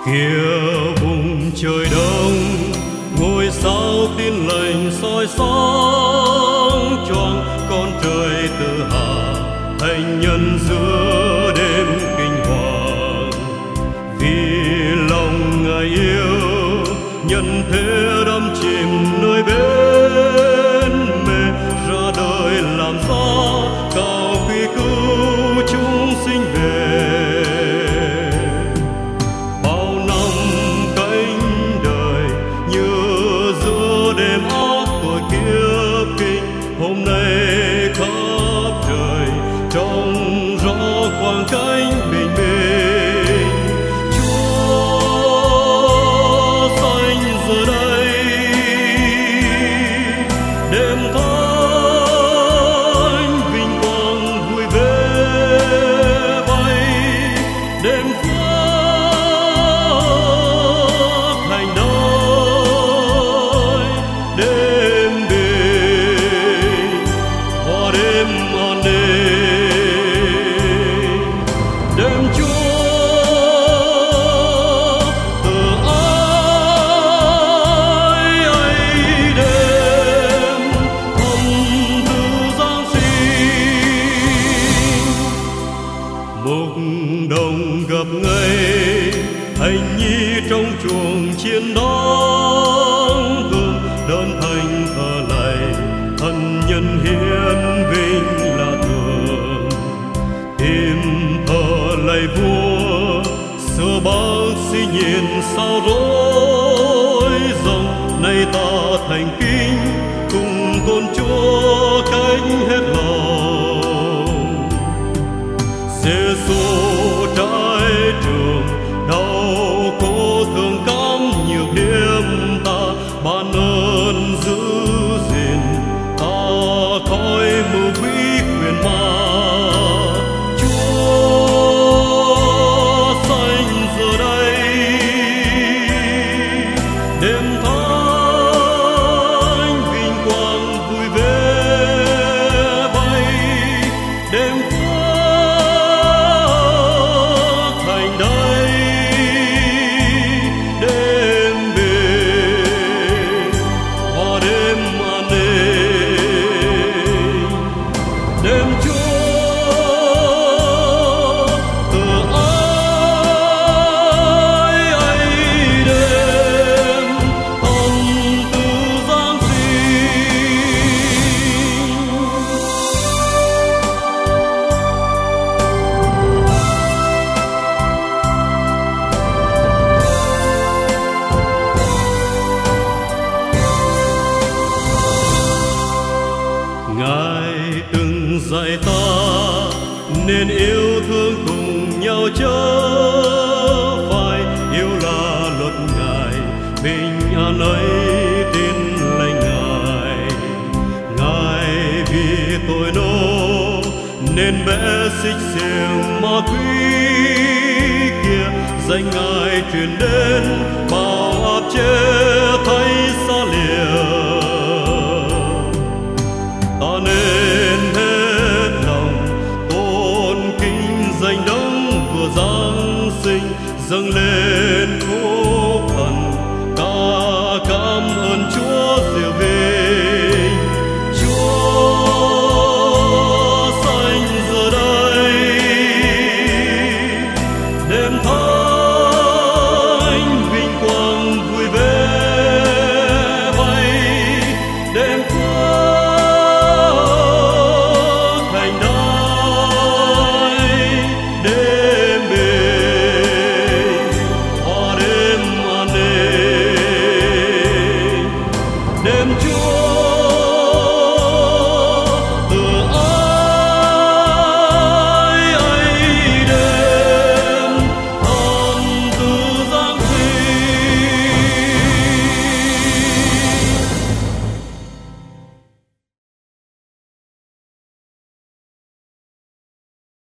kia vùng trời đông, ngôi sao tin lành soi sáng choang con trời tự hạ thành nhân giữa đêm kinh hoàng. Vì lòng Ngài yêu nhân thế đắm chìm nơi bên mê, ra đời làm gió cao quý cứu chúng sinh về. Bao năm cánh đời như giữa đêm ác tội kiếp kinh, hôm nay khắp trời trong rõ quang cánh bình minh. Chúa xanh giờ đây đêm thánh vinh quang vui vẻ bay, đêm phước hành đời, đêm bình hoa đêm an ninh, đêm Chúa từ ái ấy đêm thầm từ Giáng sinh. Mục đồng gặp ngay anh nhi trong chuồng chiên đón hương, đơn thanh thờ lạy thân nhân hiến vinh là thường. Tim thờ lạy vua xưa bác sĩ nhìn sao rối ròng, nay ta thành kính cùng tôn Chúa cánh hết lòng. Giê-xu trái trường đau khổ thương cảm nhược điểm ta, ban ơn giữ gìn ta khỏi mưu quý quyền ma. Chúa xanh giờ đây đêm thánh vinh quang vui vẻ bay, đêm phước thành đây, đêm bình hoa đêm an ninh, đêm Chúa từ ái ấy đêm thầm từ Giáng sinh. Ngài từng dạy ta nên yêu thương cùng nhau chớ phải yêu là luật Ngài, bình an ấy tin lành Ngài. Ngài vì tội lỗi nên bé xích xiềng ma quỷ kia, danh Ngài truyền đến bao áp chế thấy xa lìa. Ta nên hết lòng tôn kính danh đấng vừa giáng sinh, dâng lên khúc thần ca cảm ơn Chúa.